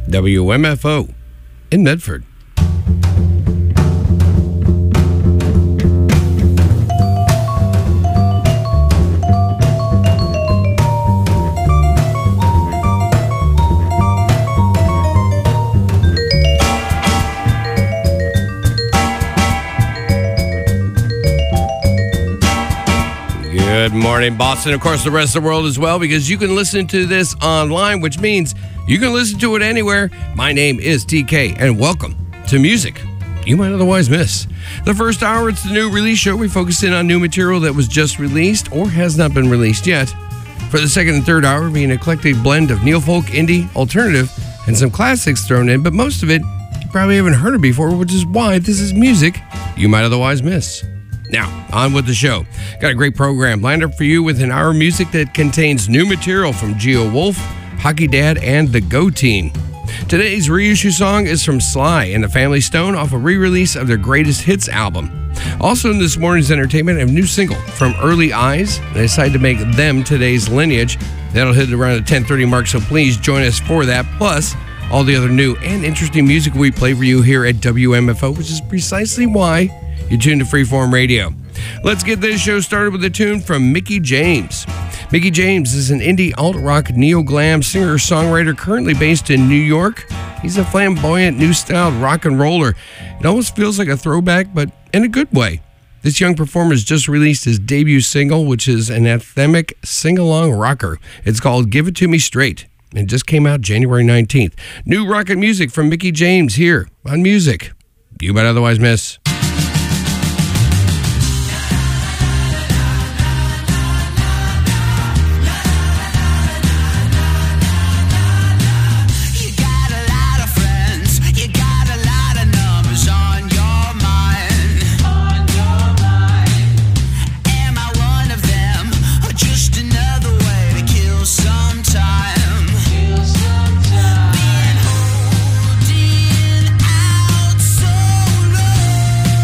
WMFO in Medford. Good morning, Boston. Of course, the rest of the world as well, because you can listen to this online, which means you can listen to it anywhere. My name is TK, and welcome to Music You Might Otherwise Miss. The first hour, it's the new release show. We focus in on new material that was just released or has not been released yet. For the second and third hour, being an eclectic blend of neo-folk, indie, alternative, and some classics thrown in, but most of it you probably haven't heard of before, which is why this is Music You Might Otherwise Miss. Now, on with the show. Got a great program lined up for you with an hour of music that contains new material from Geo Wolf, Hockey Dad, and the Go Team. Today's reissue song is from Sly and the Family Stone off a re-release of their Greatest Hits album. Also in this morning's entertainment, a new single from Early Eyes. They decided to make them today's Lineage. That'll hit around the 10:30 mark, so please join us for that. Plus, all the other new and interesting music we play for you here at WMFO, which is precisely why you tune to Freeform Radio. Let's get this show started with a tune from Mickey James. Mickey James is an indie alt-rock neo-glam singer-songwriter currently based in New York. He's a flamboyant, new-styled rock and roller. It almost feels like a throwback, but in a good way. This young performer has just released his debut single, which is an anthemic sing-along rocker. It's called Give It To Me Straight, and just came out January 19th. New rock and music from Mickey James here on Music You Might Otherwise Miss. Being holding out so long.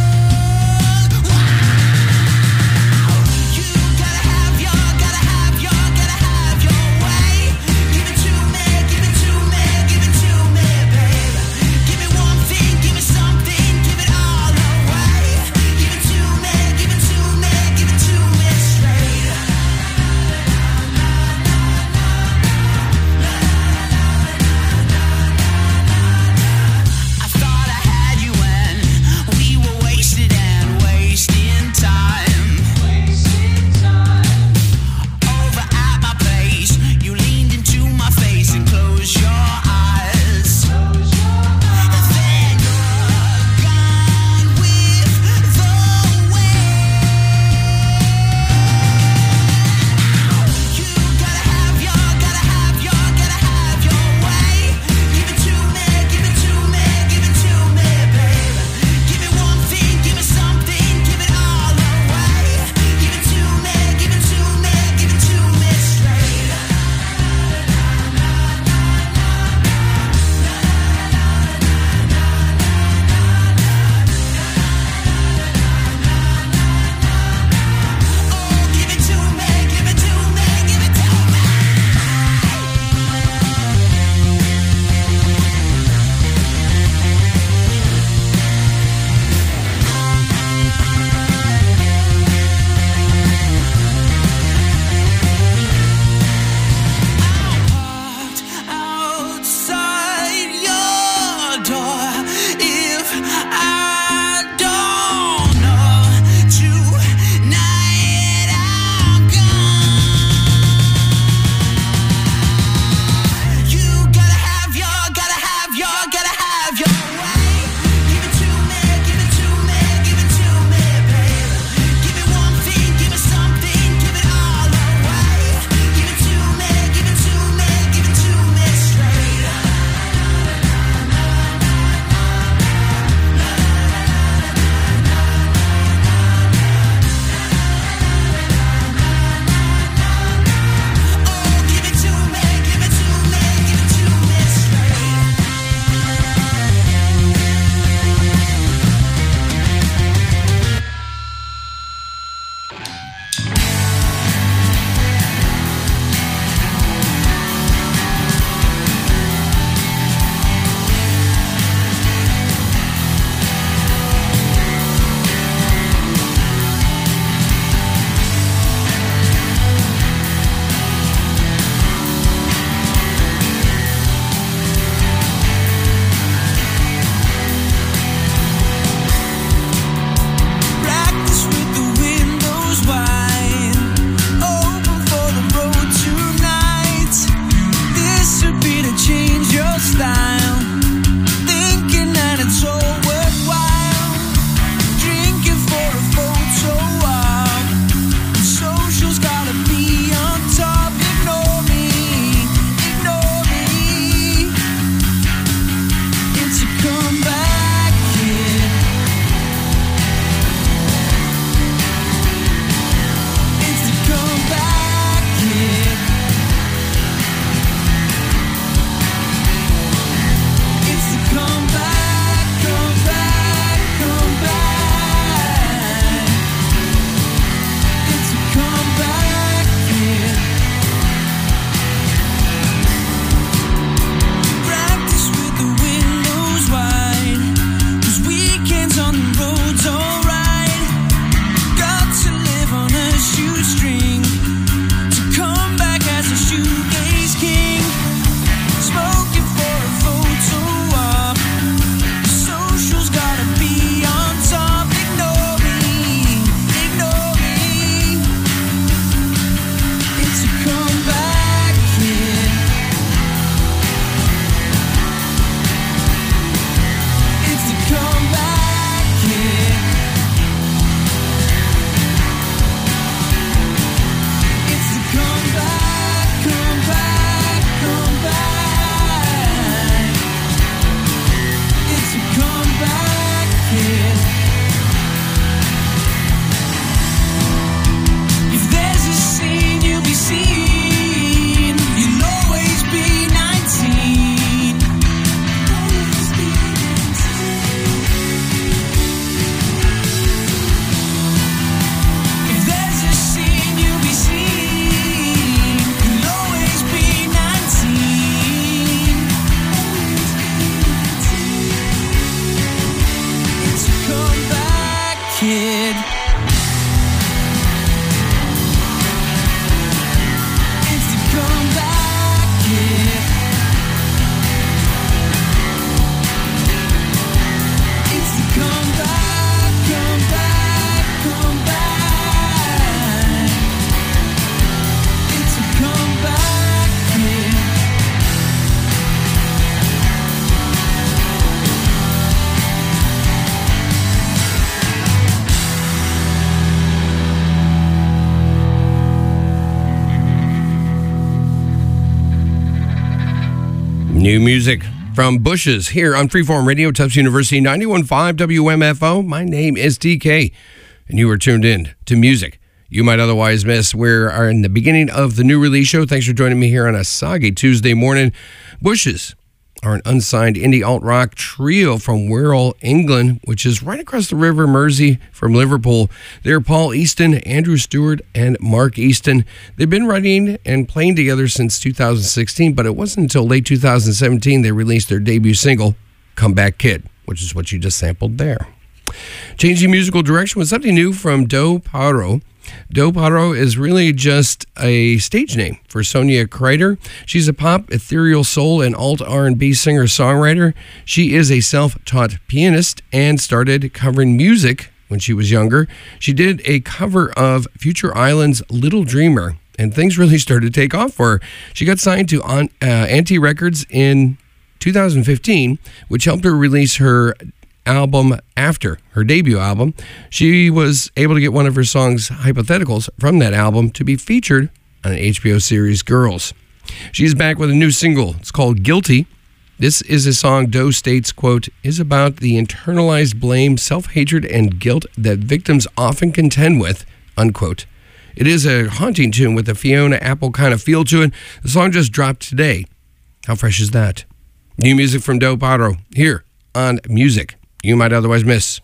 New music from Bushes here on Freeform Radio, Tufts University 91.5 WMFO. My name is TK, and you are tuned in to music you might otherwise miss. We're in the beginning of the new release show. Thanks for joining me here on a soggy Tuesday morning. Bushes are an unsigned indie alt-rock trio from Wirral, England, which is right across the River Mersey from Liverpool. They're Paul Easton, Andrew Stewart, and Mark Easton. They've been writing and playing together since 2016, but it wasn't until late 2017 they released their debut single, Comeback Kid, which is what you just sampled there. Changing musical direction was something new from Do Paro. Do Paro is really just a stage name for Sonia Kreider. She's a pop, ethereal soul, and alt R&B singer-songwriter. She is a self-taught pianist and started covering music when she was younger. She did a cover of Future Island's Little Dreamer, and things really started to take off for her. She got signed to Anti Records in 2015, which helped her release her album after her debut album. She was able to get one of her songs, Hypotheticals, from that album to be featured on an HBO series, Girls. She's back with a new single. It's called Guilty. This is a song Do states, quote, is about the internalized blame, self-hatred, and guilt that victims often contend with, unquote. It is a haunting tune with a Fiona Apple kind of feel to it. The song just dropped today. How fresh is that? New music from Do Paro here on Music You Might Otherwise Miss.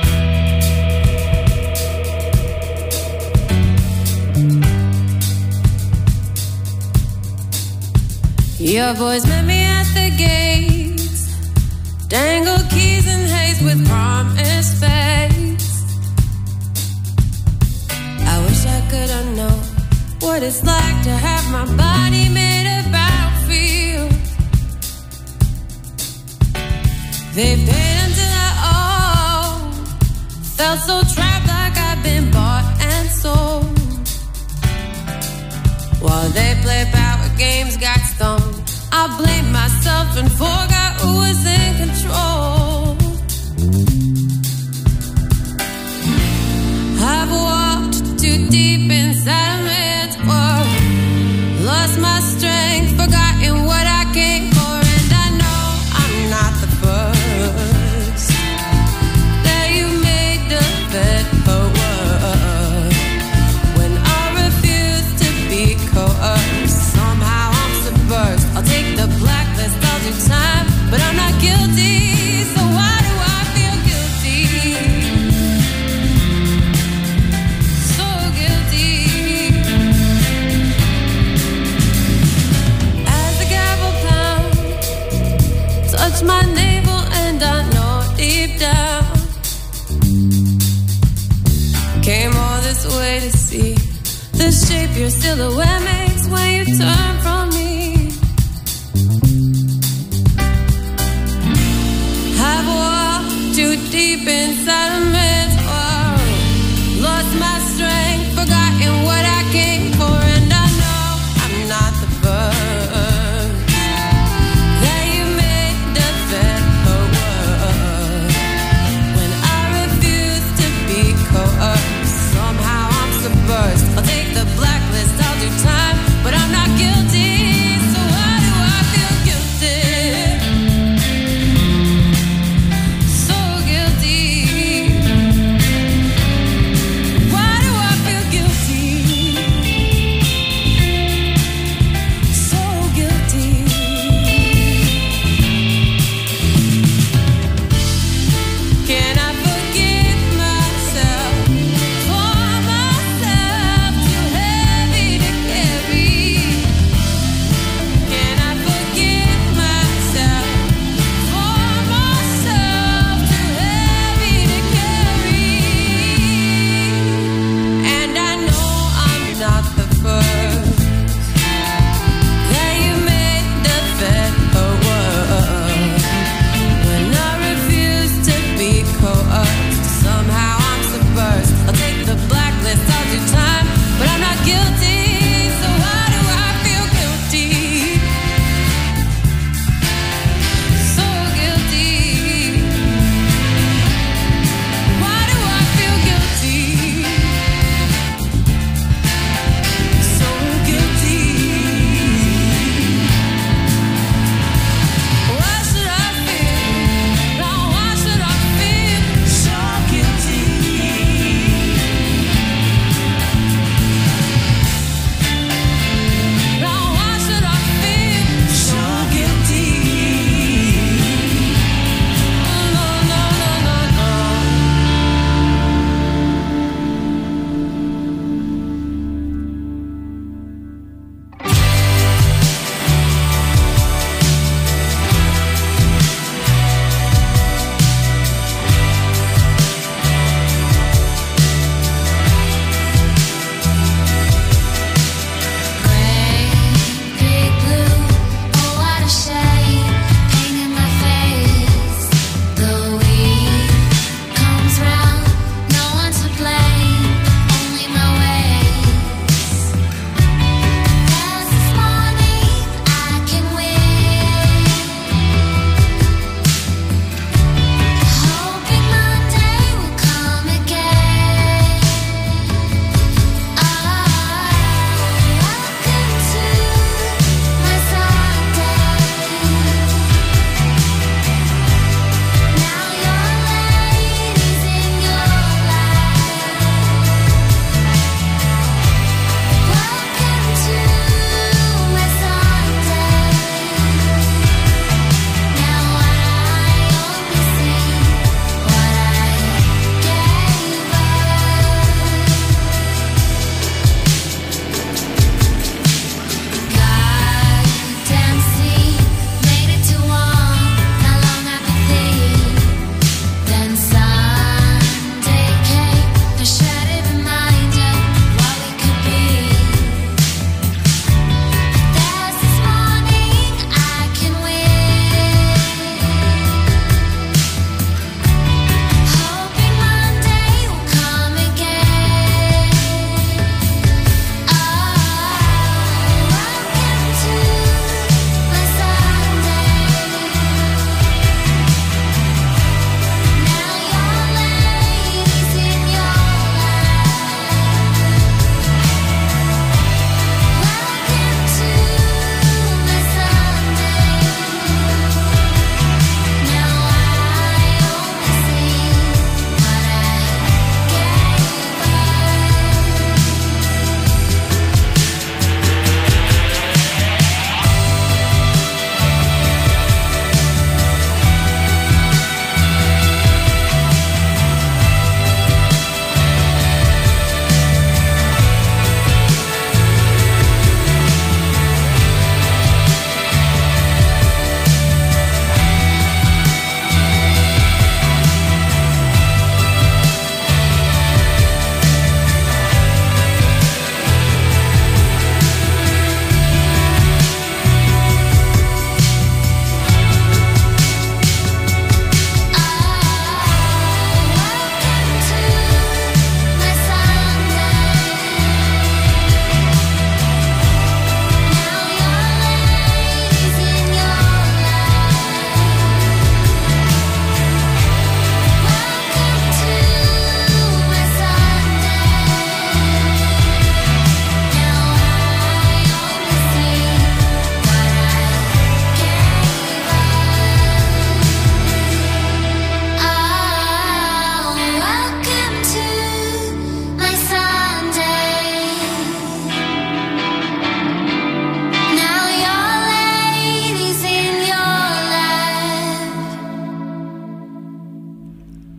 Your boys met me at the gates, dangled keys and haze with promised face. I wish I could have known what it's like to have my body made a battlefield. They paid until I owe, felt so trapped like I've been bought and sold. While they play power games, got stoned, I blamed myself and forgot who was in control. I've walked too deep inside a man's world, lost my strength, forgotten what I came for, and I know I'm not the first that you made the bed for work. When I refuse to be coerced, somehow I'm subversed. I'll take the blacklist, I'll do time, but I'm not guilty, so why do I feel guilty? So guilty. As the gavel pounds, touch my navel and I know deep down, came all this way to see the shape your silhouette makes when you turn from me. I've walked too deep inside a man's world, lost my strength, forgotten what I came for, and I know I'm not the first that you made the bed for work. When I refuse to be coerced, somehow I'm subversed. I'll take the blacklist, I'll do time,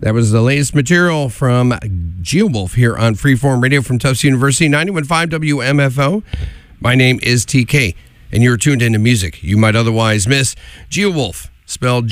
That was the latest material from Geowolf here on Freeform Radio from Tufts University, 91.5 WMFO. My name is TK, and you're tuned into music you might otherwise miss. Geowolf, spelled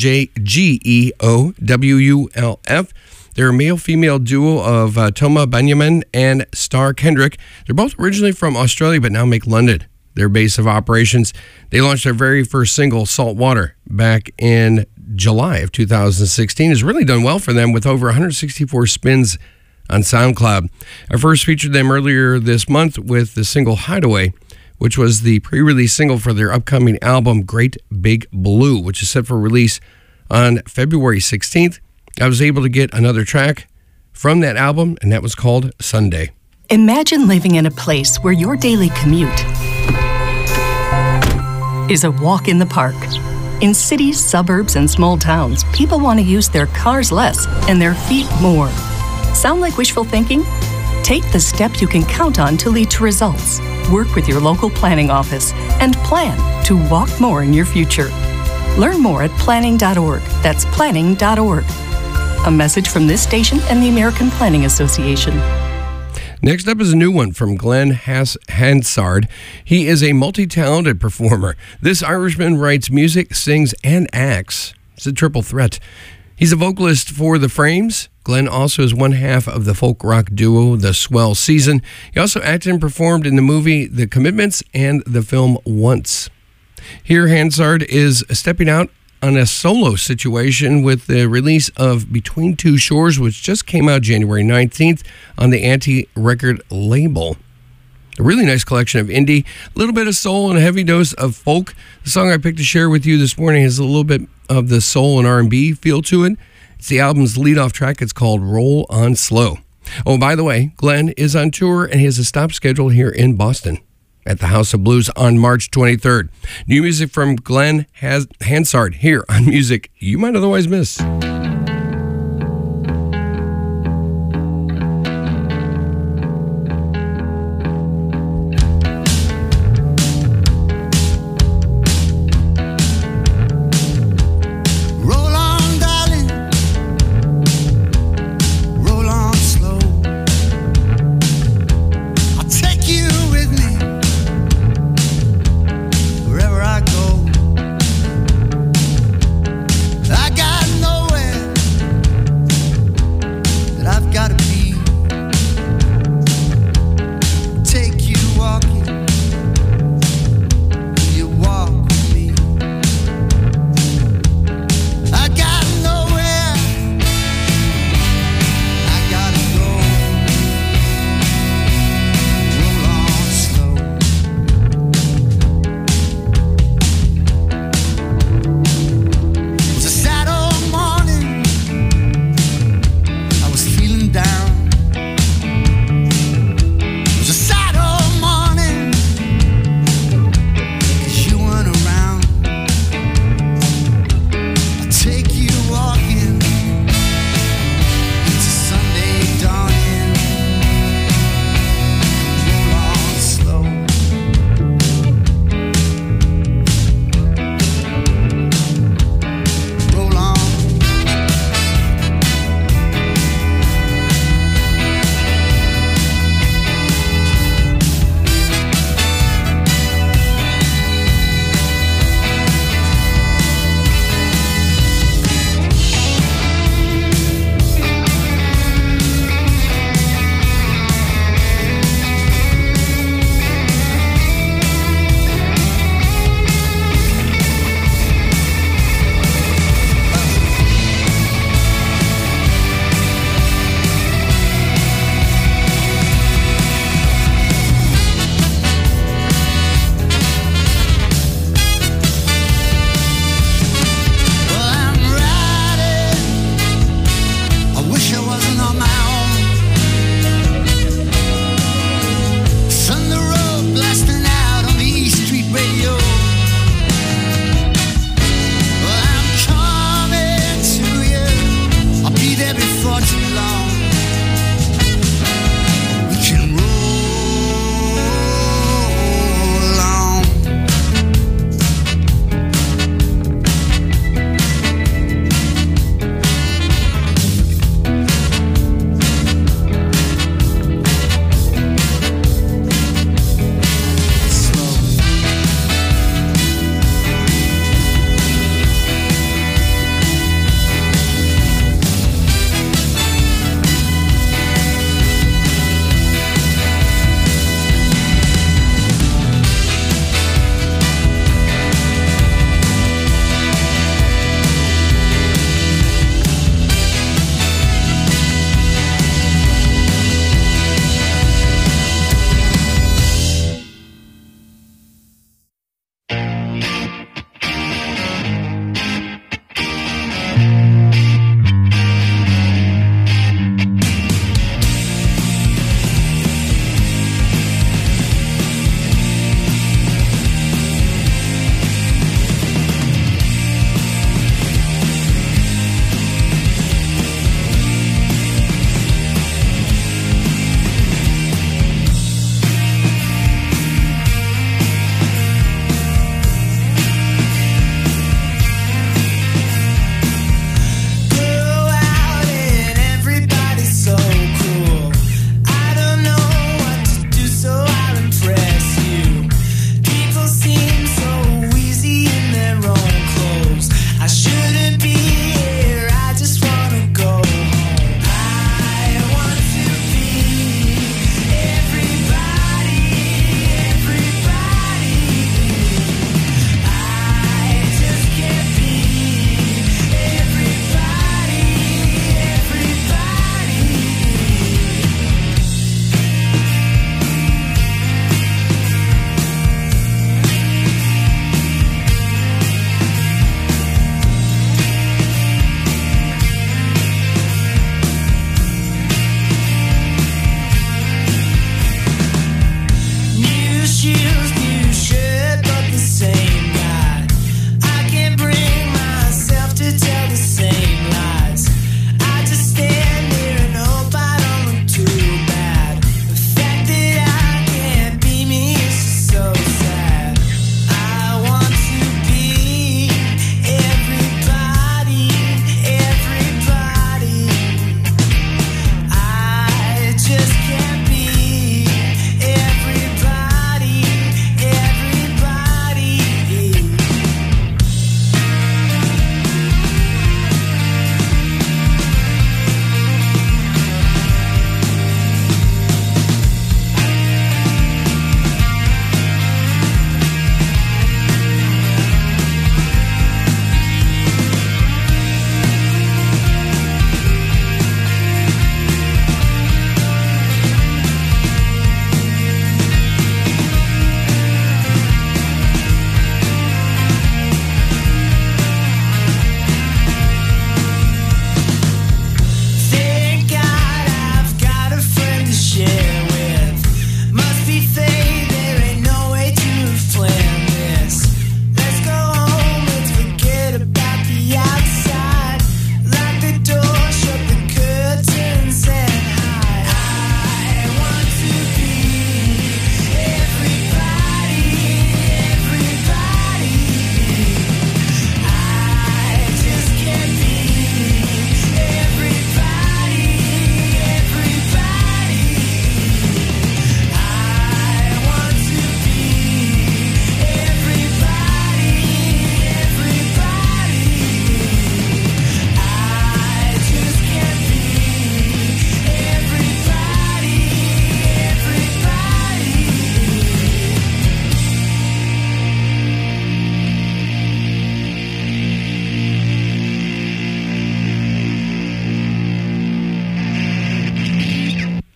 Geowulf. They're a male-female duo of Toma Benjamin and Star Kendrick. They're both originally from Australia, but now make London their base of operations. They launched their very first single, Saltwater, back in July of 2016. It's really done well for them with over 164 spins on SoundCloud. I first featured them earlier this month with the single Hideaway, which was the pre-release single for their upcoming album, Great Big Blue, which is set for release on February 16th. I was able to get another track from that album, and that was called Sunday. Imagine living in a place where your daily commute is a walk in the park. In cities, suburbs, and small towns, people want to use their cars less and their feet more. Sound like wishful thinking? Take the step you can count on to lead to results. Work with your local planning office and plan to walk more in your future. Learn more at planning.org. That's planning.org. A message from this station and the American Planning Association. Next up is a new one from Glenn Hansard. He is a multi-talented performer. This Irishman writes music, sings, and acts. It's a triple threat. He's a vocalist for The Frames. Glenn also is one half of the folk rock duo The Swell Season. He also acted and performed in the movie The Commitments and the film Once. Here, Hansard is stepping out on a solo situation with the release of Between Two Shores, which just came out January 19th on the Anti-Record label. A really nice collection of indie, a little bit of soul and a heavy dose of folk. The song I picked to share with you this morning has a little bit of the soul and R&B feel to it. It's the album's lead-off track. It's called Roll On Slow. Oh, by the way, Glenn is on tour and he has a stop schedule here in Boston at the House of Blues on March 23rd. New music from Glenn Hansard here on Music You Might Otherwise Miss. I got nowhere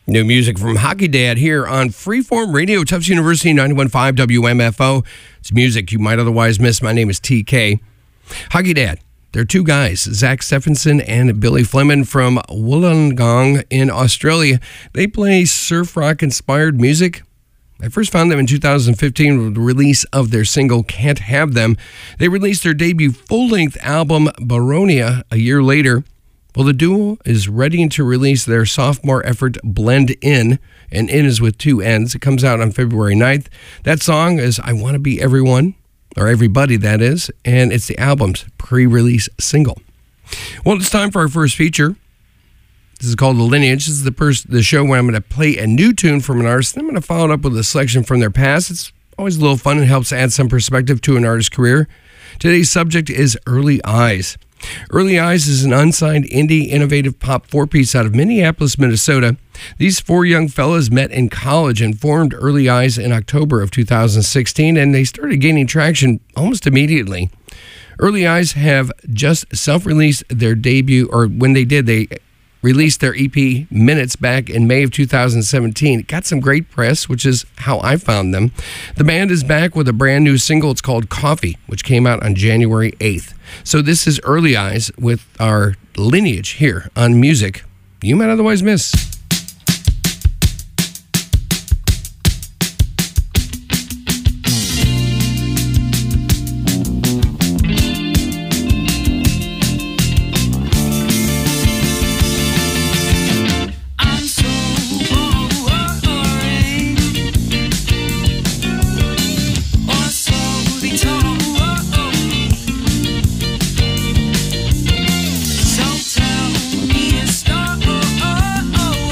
New music from Hockey Dad here on Freeform Radio, Tufts University 91.5 WMFO. It's music you might otherwise miss. My name is TK. Hockey Dad, they're two guys, Zach Stephenson and Billy Fleming from Wollongong in Australia. They play surf rock inspired music. I first found them in 2015 with the release of their single Can't Have Them. They released their debut full-length album Baronia a year later. Well, the duo is ready to release their sophomore effort, Blend In, and In is with two N's. It comes out on February 9th. That song is I Want to Be Everyone, or Everybody, that is, and it's the album's pre-release single. Well, it's time for our first feature. This is called The Lineage. This is the show where I'm going to play a new tune from an artist, and I'm going to follow it up with a selection from their past. It's always a little fun and helps add some perspective to an artist's career. Today's subject is Early Eyes. Early Eyes is an unsigned indie innovative pop four-piece out of Minneapolis, Minnesota. These four young fellas met in college and formed Early Eyes in October of 2016, and they started gaining traction almost immediately. Early Eyes have just self-released their debut, or when they did, they released their EP Minutes back in May of 2017. It got some great press, which is how I found them. The band is back with a brand new single. It's called Coffee, which came out on January 8th. So this is Early Eyes with our Lineage here on music you might otherwise miss. So tell me a story.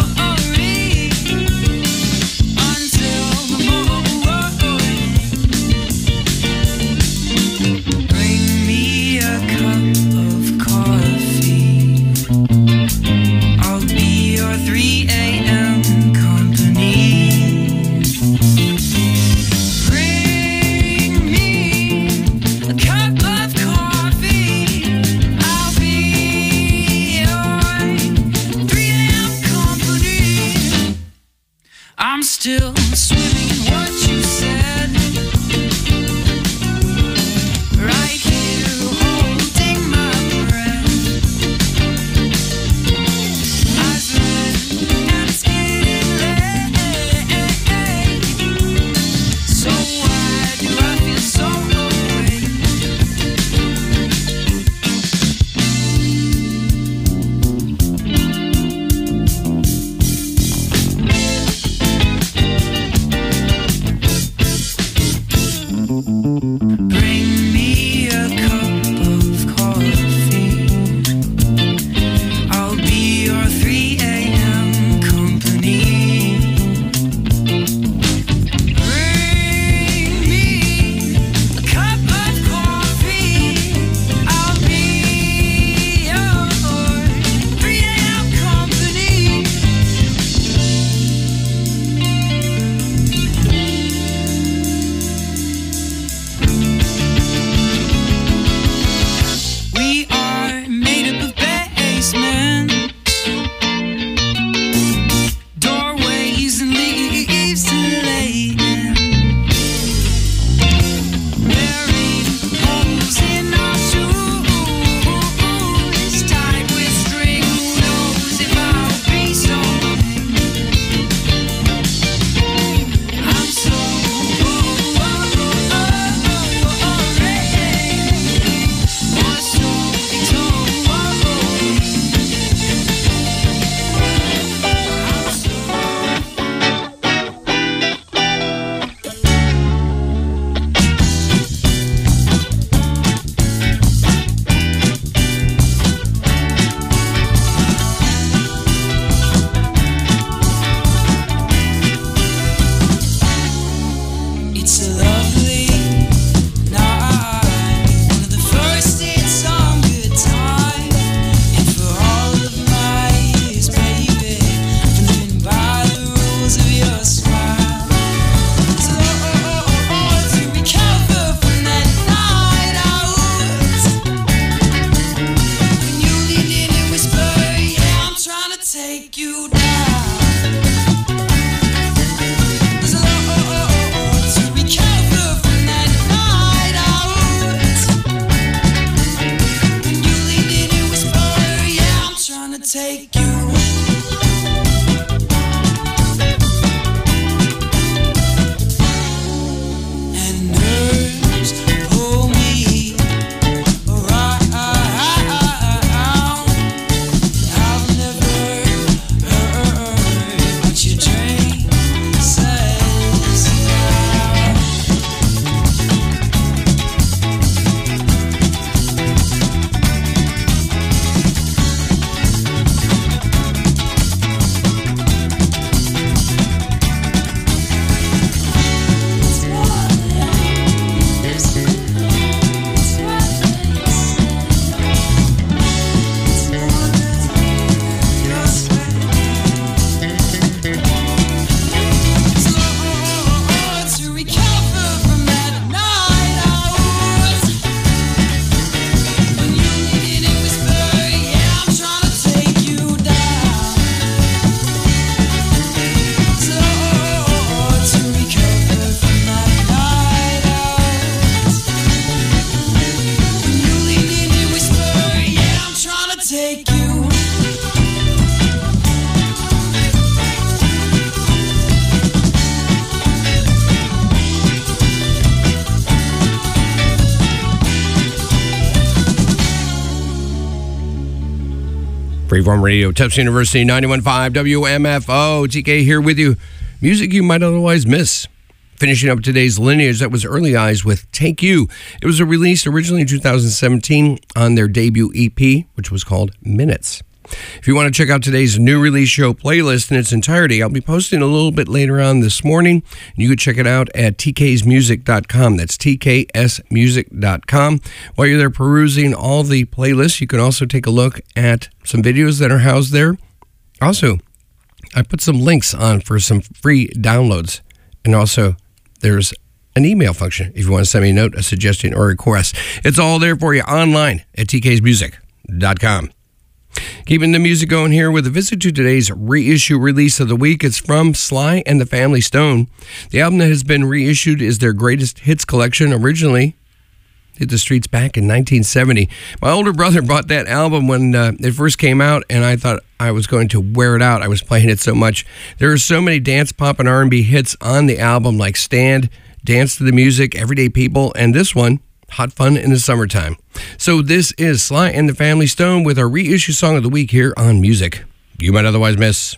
Freeform Radio, Tufts University, 91.5 WMFO. TK here with you. Music you might otherwise miss. Finishing up today's lineage, that was Early Eyes with Take You. It was released originally in 2017 on their debut EP, which was called Minutes. If you want to check out today's new release show playlist in its entirety, I'll be posting a little bit later on this morning. You can check it out at tksmusic.com. That's tksmusic.com. While you're there perusing all the playlists, you can also take a look at some videos that are housed there. Also, I put some links on for some free downloads. And also, there's an email function if you want to send me a note, a suggestion, or a request. It's all there for you online at tksmusic.com. Keeping the music going here with a visit to today's reissue release of the week. It's from Sly and the Family Stone. The album that has been reissued is their greatest hits collection. Originally hit the streets back in 1970. My older brother bought that album when it first came out, and I thought I was going to wear it out. I was playing it so much. There are so many dance, pop, and R&B hits on the album, like Stand, Dance to the Music, Everyday People, and this one, Hot Fun in the Summertime. So this is Sly and the Family Stone with our reissue song of the week here on Music You Might Otherwise Miss.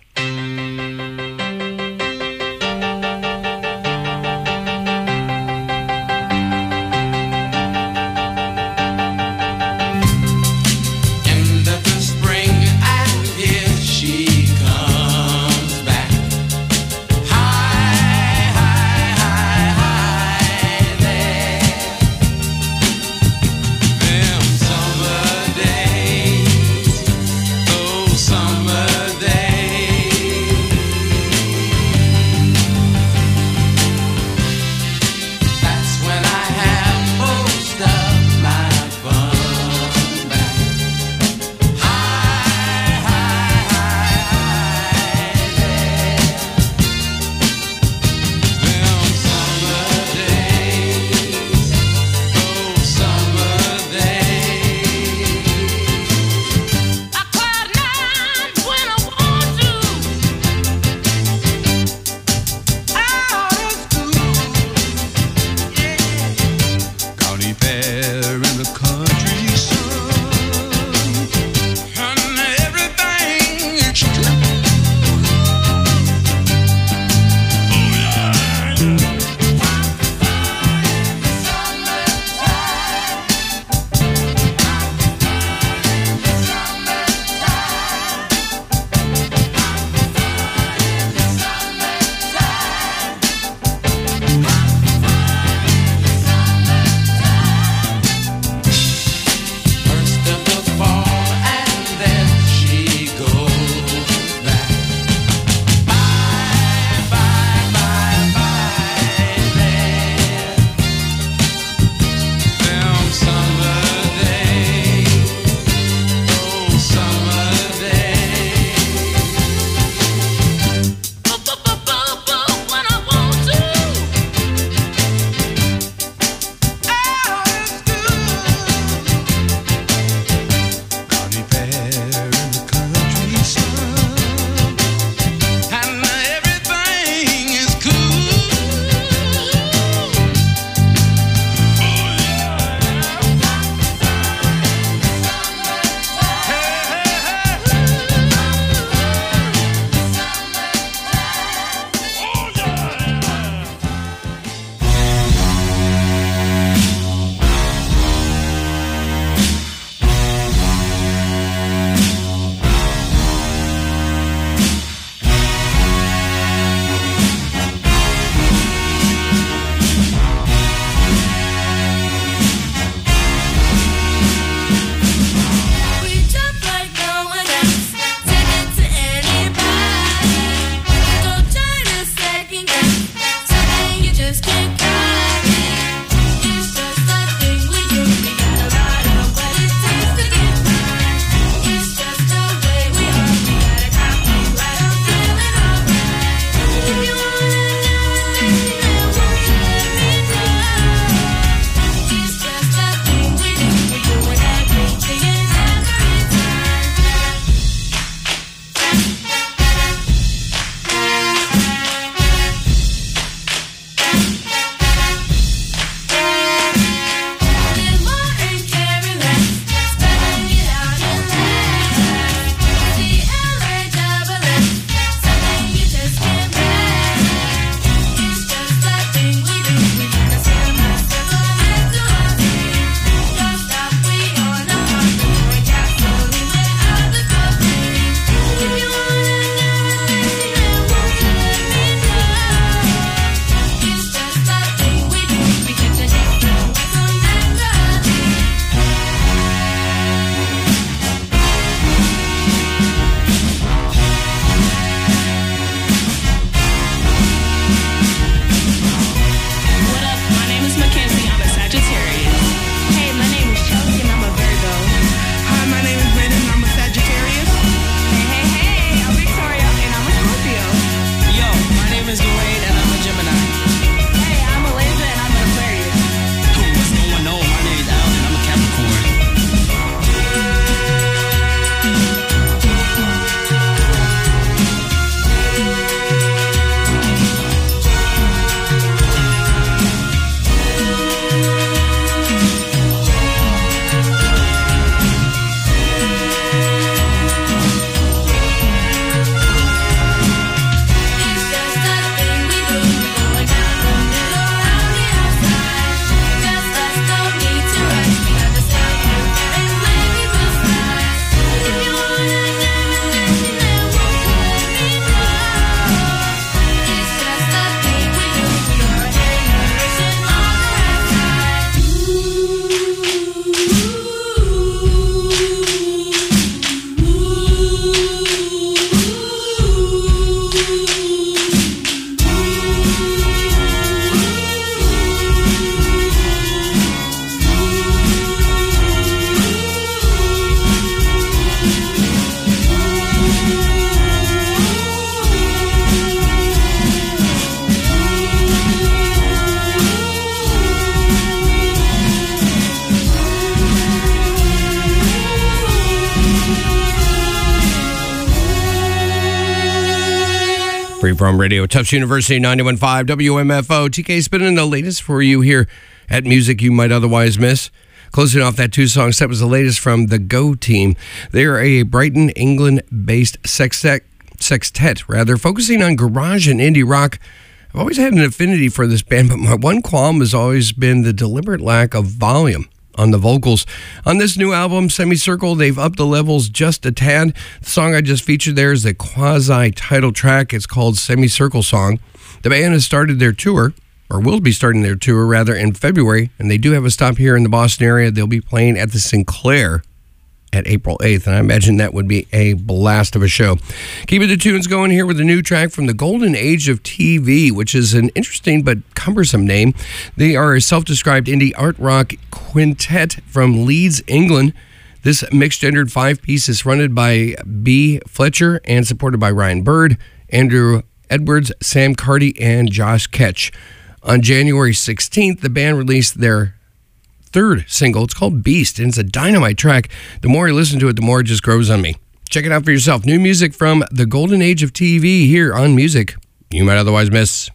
Freeform Radio, Tufts University, 91.5 WMFO. TK spinning the latest for you here at Music You Might Otherwise Miss. Closing off that two-song set was the latest from the Go Team. They are a Brighton, England-based sextet, focusing on garage and indie rock. I've always had an affinity for this band, but my one qualm has always been the deliberate lack of volume on the vocals. On this new album, Semicircle, they've upped the levels just a tad. The song I just featured there is the quasi-title track. It's called Semicircle Song. The band has started their tour, or will be starting their tour, rather, in February, and they do have a stop here in the Boston area. They'll be playing at the Sinclair at April 8th, and I imagine that would be a blast of a show. Keeping the tunes going here with a new track from the Golden Age of TV, which is an interesting but cumbersome name. They are a self-described indie art rock quintet from Leeds, England. This mixed-gendered five-piece is fronted by B. Fletcher and supported by Ryan Bird, Andrew Edwards, Sam Carty, and Josh Ketch. On January 16th, the band released their third single. It's called Beast, and it's a dynamite track. The more you listen to it, the more it just grows on me. Check it out for yourself. New music from the Golden Age of TV here on Music You Might Otherwise Miss.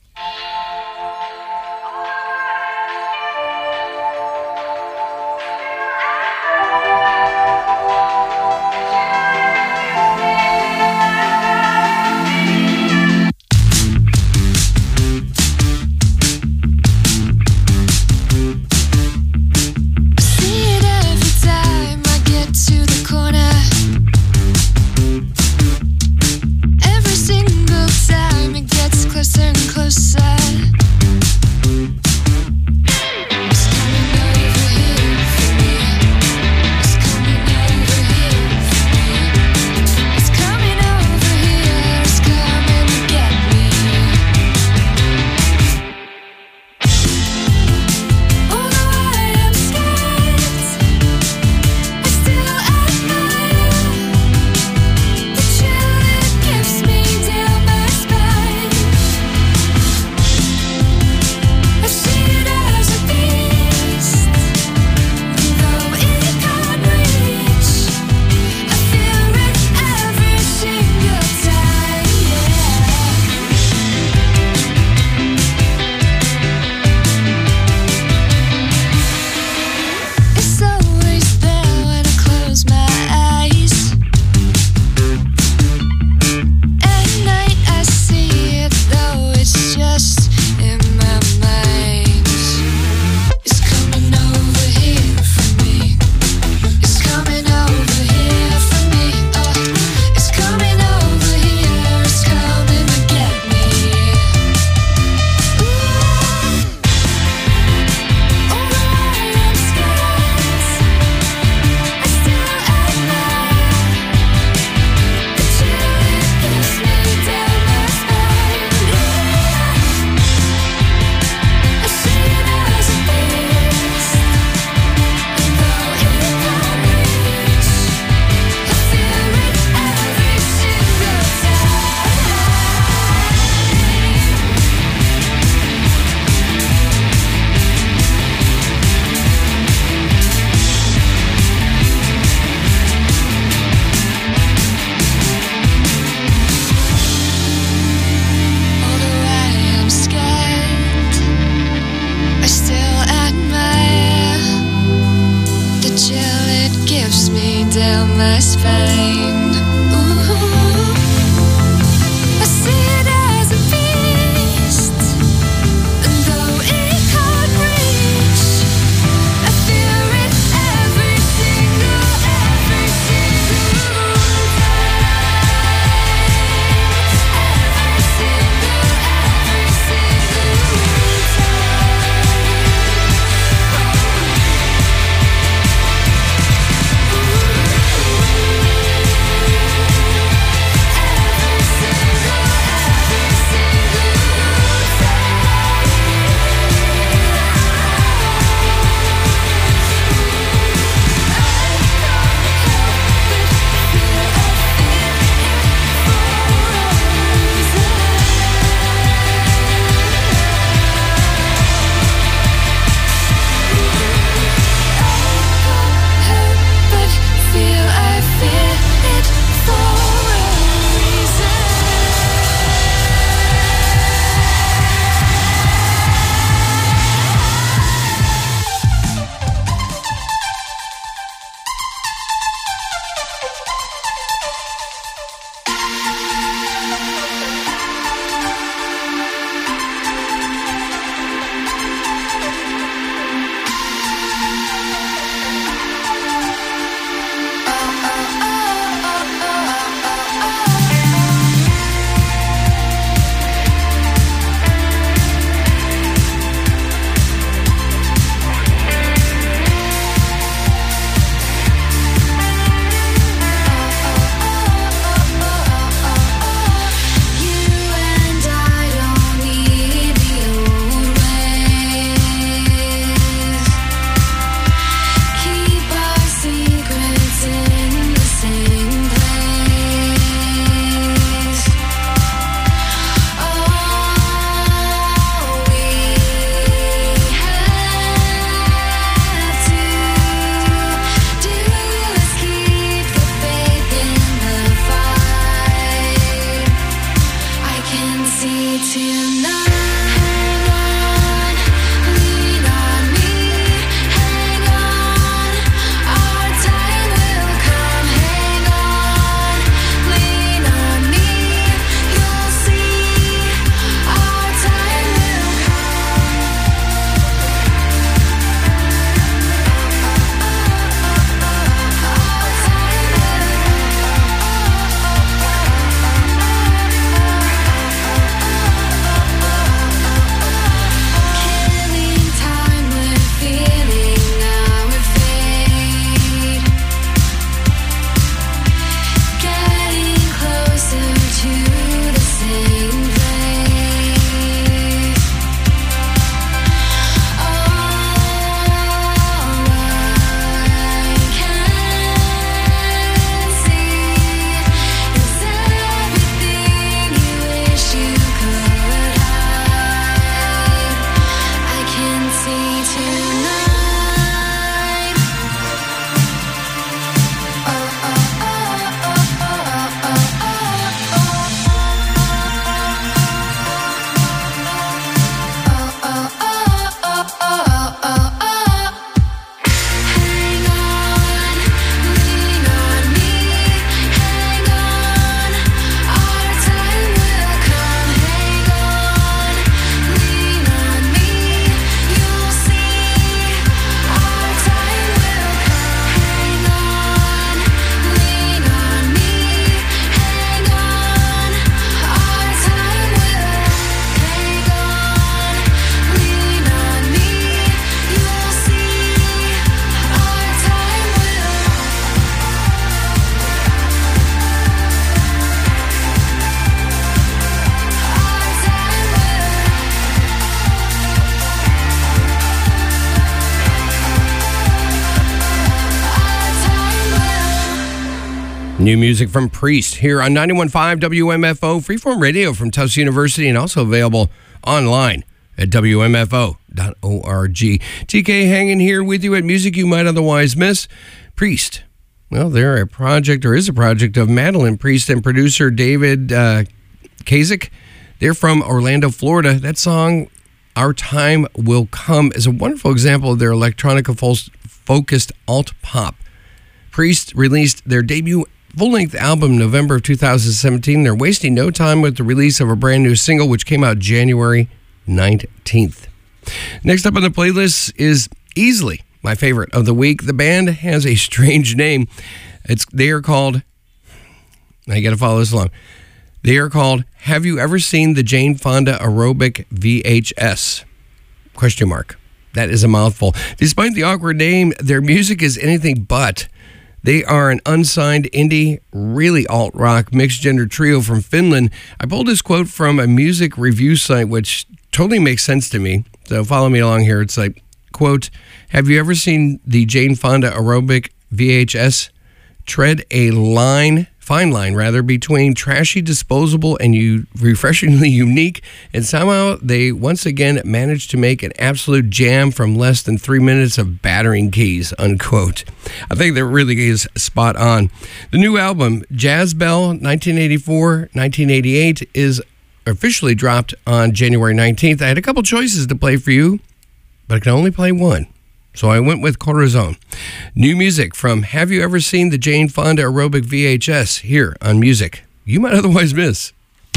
New music from Priest here on 91.5 WMFO, Freeform Radio from Tufts University, and also available online at WMFO.org. TK hanging here with you at Music You Might Otherwise Miss. Priest. Well, they're a project, or is a project, of Madeline Priest and producer David Kazik. They're from Orlando, Florida. That song, Our Time Will Come, is a wonderful example of their electronica-focused alt-pop. Priest released their debut full-length album November of 2017. They're wasting no time with the release of a brand new single, which came out January 19th. Next up on the playlist is easily my favorite of the week. The band has a strange name. They are called, now you got to follow this along. They are called Have You Ever Seen the Jane Fonda Aerobic VHS? Question mark. That is a mouthful. Despite the awkward name, their music is anything but. They are an unsigned indie, really alt-rock, mixed-gender trio from Finland. I pulled this quote from a music review site, which totally makes sense to me. So follow me along here. It's like, quote, have you ever seen the Jane Fonda Aerobic VHS? Tread a fine line, between trashy, disposable, and refreshingly unique, and somehow they once again managed to make an absolute jam from less than 3 minutes of battering keys, unquote. I think that really is spot on. The new album, Jazz Bell 1984-1988, is officially dropped on January 19th. I had a couple choices to play for you, but I can only play one. So I went with Corazon. New music from Have You Ever Seen the Jane Fonda Aerobic VHS here on Music You Might Otherwise Miss.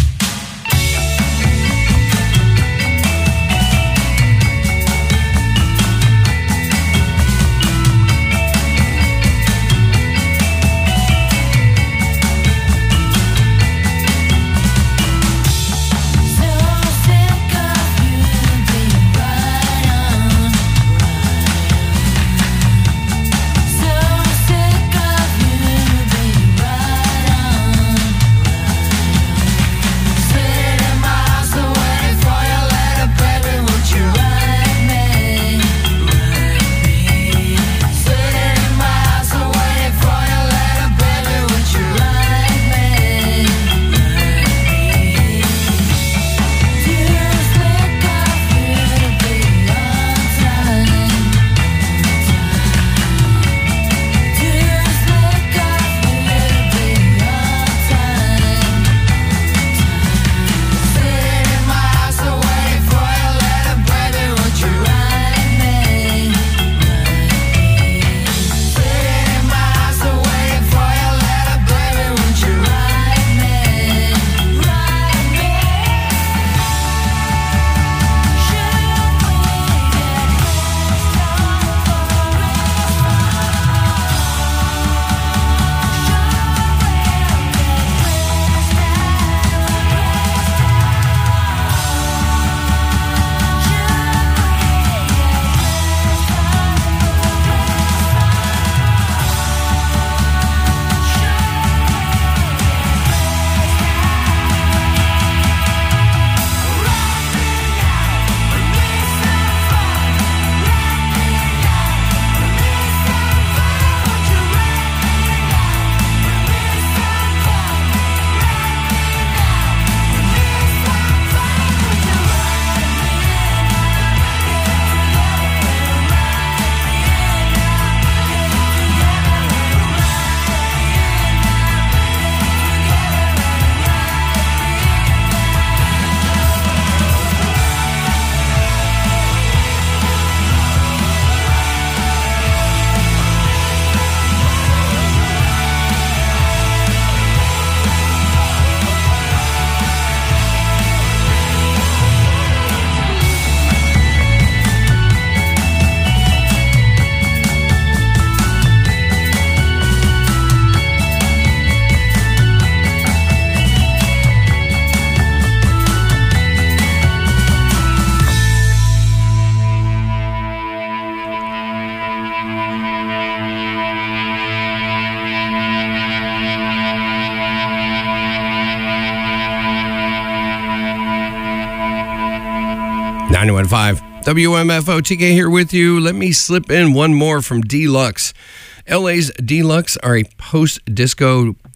WMFO, TK here with you. Let me slip in one more from Deluxe. LA's Deluxe are a post-disco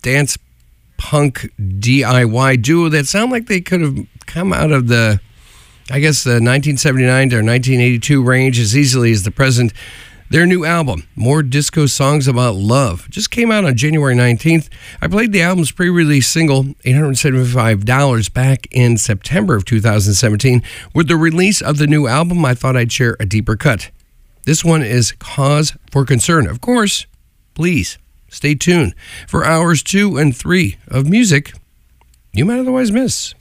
dance punk DIY duo that sound like they could have come out of the 1979 to 1982 range as easily as the present. Their new album, More Disco Songs About Love, just came out on January 19th. I played the album's pre-release single, $875, back in September of 2017. With the release of the new album, I thought I'd share a deeper cut. This one is Cause for Concern. Of course, please stay tuned for hours 2 and 3 of music you might otherwise miss.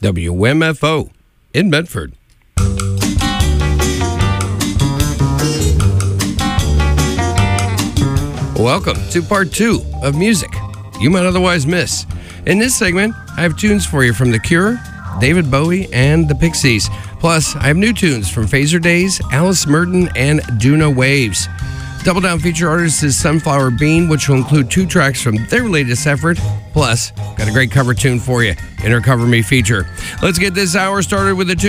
WMFO in Medford. Welcome to part 2 of music you might otherwise miss. In this segment, I have tunes for you from The Cure, David Bowie, and the Pixies. Plus, I have new tunes from Phaser Days, Alice Merton, and Duna Waves. Double Down feature artist is Sunflower Bean, which will include 2 tracks from their latest effort. Plus, got a great cover tune for you in our Cover Me feature. Let's get this hour started with the tune.